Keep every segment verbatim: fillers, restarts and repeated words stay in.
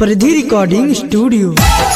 परिधि recording studio.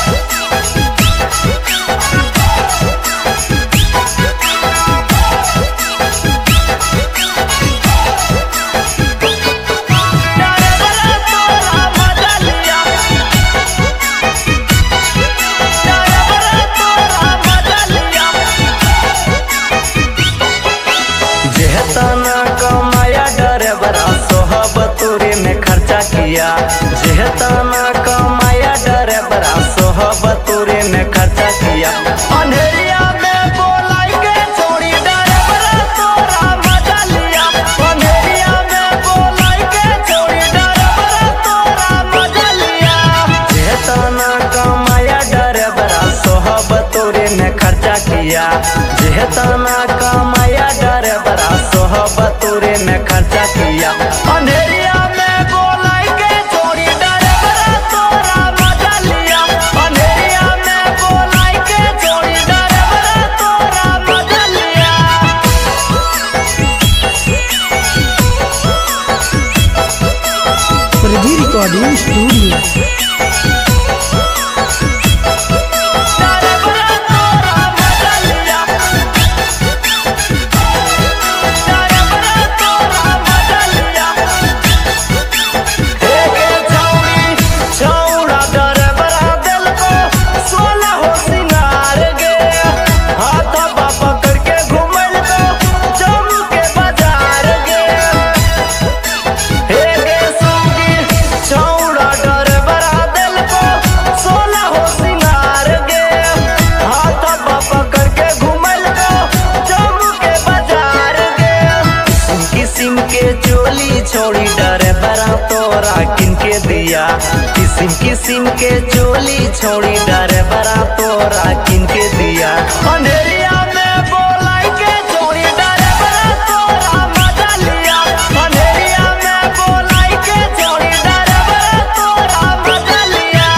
जेहतना कमाया डरेबरा सोहबतुरी में खर्चा किया। जेहतना कमाया डरेबरा सोहबतुरी में खर्चा किया। अंधेरिया में बोलाई के छोड़ी डरेबरा तोरा मजा लिया। अंधेरिया में बोलाई के छोड़ी डरेबरा तोरा मजा लिया। जेहतना कमाया डरेबरा सोहबतुरी में खर्चा किया। जेहतना कमाया डरेबरा सोहबतुरी में खर्चा किया। अंधेरिया में बोलाई के छोड़ी डरेबरा तोरा मजा लिया। अंधेरिया में बोलाई के छोड़ी डरेबरा तोरा मजा लिया। परिधि रिकॉर्डिंग स्टूडियो। छोड़ी डरेबरा तोरा किनके दिया। किसिम किसिम के चोली छोड़ी डरेबरा तोरा किनके दिया। अंधेरिया में बोलाई के छोड़ी डरेबरा तोरा मजा लिया। अंधेरिया में बोलाई के छोड़ी डरेबरा तोरा मजा लिया।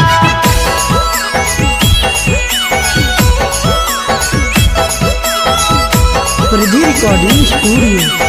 परिधि रिकॉर्डिंग स्टूडियो।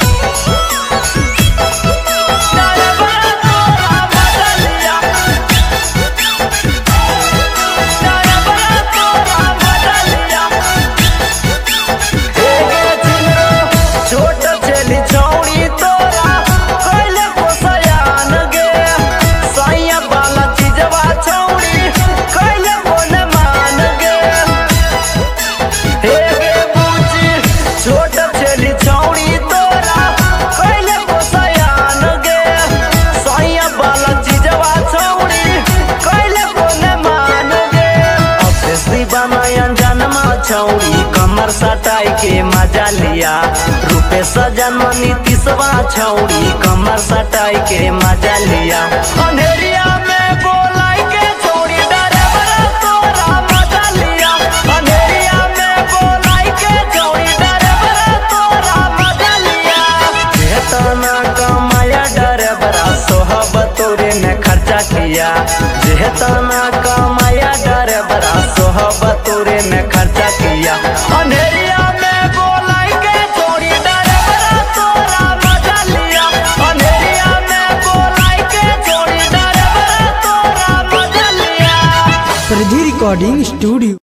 छौड़ी कमर सटाई के मजा लिया। रूपे सजन नीतीशवा छौड़ी कमर सटाई के मजा लिया। अंधेरिया में बोलाई के छोड़ी डरेबरा तोरा मजा लिया। अंधेरिया में बोलाई के छोड़ी डरेबरा तोरा मजा लिया। जेहतना कमाया डरेबरा सोहबतुरी में खर्चा किया। जेहतना कमाया डरेबरा सोहबतुरी में खर्चा किया। अंधेरिया में बोलाई के छोड़ी डरेबरा तोरा मजा लिया। अंधेरिया में बोलाई के छोड़ी डरेबरा तोरा मजा लिया। परिधि रिकॉर्डिंग स्टूडियो।